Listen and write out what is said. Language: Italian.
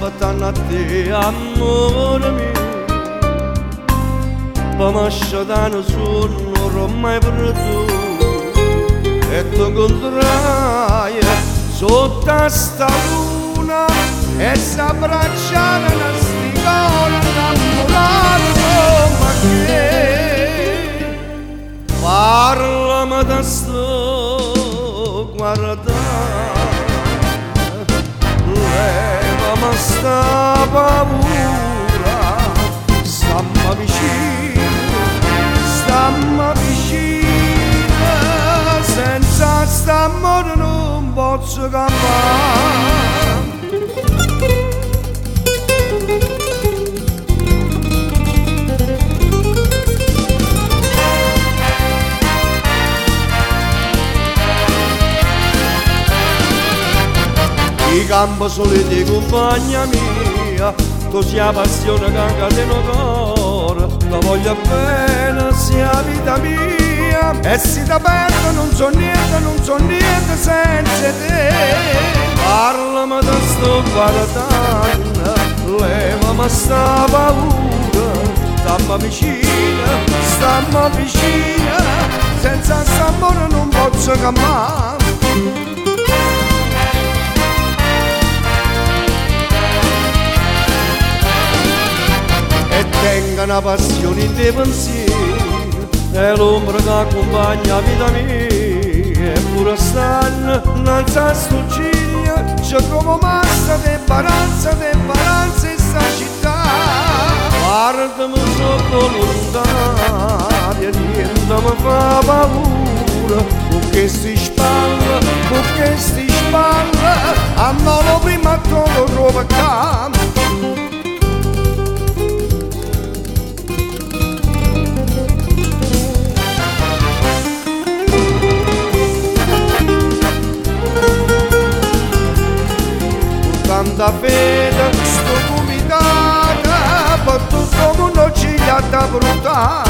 tanto a te, amore mio. Ma mascia da nessuno non ho mai perduto. E tu incontrai sotto a sta luna e s'abbracciare una sticona innamorato. Ma che parlami da sto guardare, levami sta paura, stammi vicino, stammi vicino, senza st'amore non posso campare. I campi soliti compagna mia, così la passione che accade nel cuore, la voglio bene sia vita mia, e se ti perdo non so niente senza te. Parlami da sto guardando, levami sta paura, stammi vicina, senza st'amore non posso cammare. Tenga una passione in te pensieri, è l'ombra che accompagna la vita mia, eppure stanno innanzi a sto ciglio, c'è come massa di paranza in sta città. Guardami sotto lontano, e niente mi fa paura, con queste spalle, andalo prima a trovo roba campo. Tanta fede sto comitata, per tutto il mondo ci ha da bruttare.